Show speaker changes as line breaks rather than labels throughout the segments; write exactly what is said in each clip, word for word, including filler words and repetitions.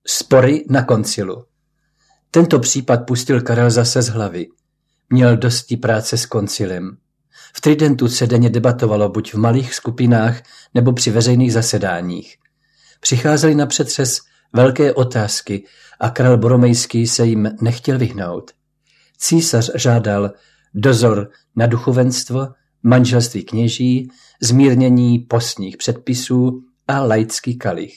Spory na koncilu. Tento případ pustil Karel zase z hlavy. Měl dosti práce s koncilem. V Tridentu se denně debatovalo buď v malých skupinách nebo při veřejných zasedáních. Přicházely na přetřes velké otázky a král Boromejský se jim nechtěl vyhnout. Císař žádal dozor na duchovenstvo, manželství kněží, zmírnění postních předpisů a laický kalich.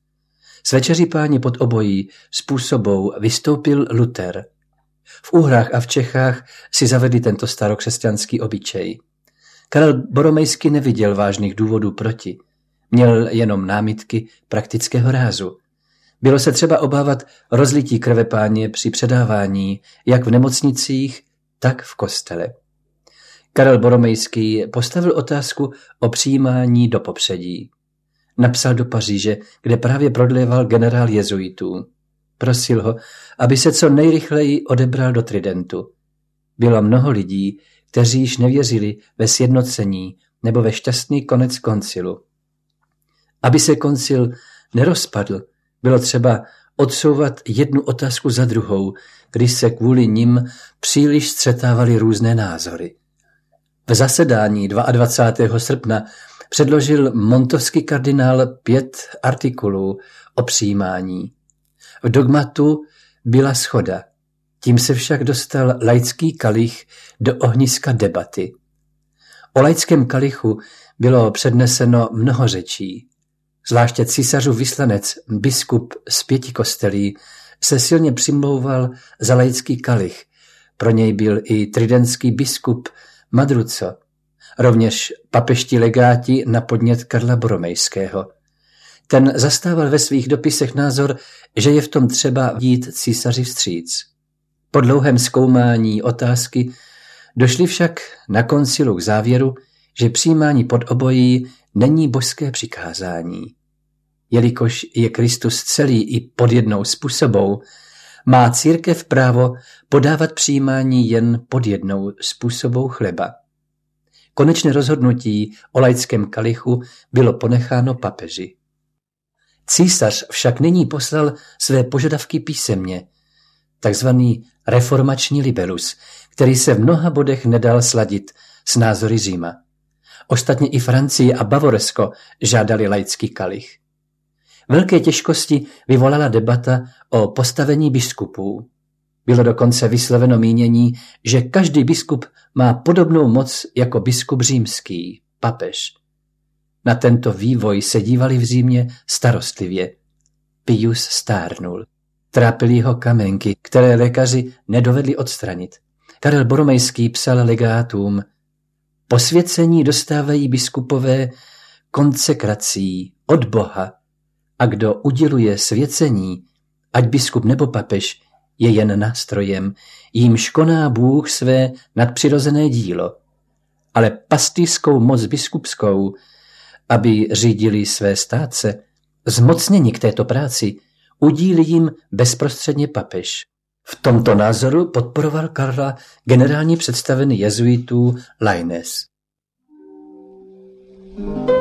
S večeří Páně pod obojí způsobou vystoupil Luther. V Uhrách a v Čechách si zavedli tento starokřesťanský obyčej. Karel Boromejský neviděl vážných důvodů proti. Měl jenom námitky praktického rázu. Bylo se třeba obávat rozlití krve Páně při předávání, jak v nemocnicích, tak v kostele. Karel Boromejský postavil otázku o přijímání do popředí. Napsal do Paříže, kde právě prodléval generál jezuitů. Prosil ho, aby se co nejrychleji odebral do Tridentu. Bylo mnoho lidí, kteří již nevěřili ve sjednocení nebo ve šťastný konec koncilu. Aby se koncil nerozpadl, bylo třeba odsouvat jednu otázku za druhou, když se kvůli nim příliš střetávaly různé názory. V zasedání dvacátého druhého srpna předložil montovský kardinál pět artikulů o přijímání. V dogmatu byla shoda, tím se však dostal laický kalich do ohniska debaty. O laickém kalichu bylo předneseno mnoho řečí. Zvláště císařův vyslanec, biskup z pěti kostelí, se silně přimlouval za laický kalich. Pro něj byl i tridentský biskup Madruco, rovněž papeští legáti na podnět Karla Boromejského. Ten zastával ve svých dopisech názor, že je v tom třeba jít císaři vstříc. Po dlouhém zkoumání otázky došli však na koncilu k závěru, že přijímání pod obojí není božské přikázání. Jelikož je Kristus celý i pod jednou způsobou, má církev právo podávat přijímání jen pod jednou způsobou chleba. Konečné rozhodnutí o laickém kalichu bylo ponecháno papeži. Císař však nyní poslal své požadavky písemně, takzvaný reformační libellus, který se v mnoha bodech nedal sladit s názory Říma. Ostatně i Francie a Bavorsko žádali laický kalich. Velké těžkosti vyvolala debata o postavení biskupů. Bylo dokonce vysloveno mínění, že každý biskup má podobnou moc jako biskup římský, papež. Na tento vývoj se dívali v Římě starostlivě. Pius stárnul. Trápily ho kamenky, které lékaři nedovedli odstranit. Karel Boromejský psal legátům: posvěcení dostávají biskupové konsekrací od Boha, a kdo uděluje svěcení, ať biskup nebo papež, je jen nástrojem, jímž koná Bůh své nadpřirozené dílo. Ale pastýřskou moc biskupskou, aby řídili své státce, zmocnění k této práci, udílí jim bezprostředně papež. V tomto názoru podporoval Karla generální představený jezuitů Lainez.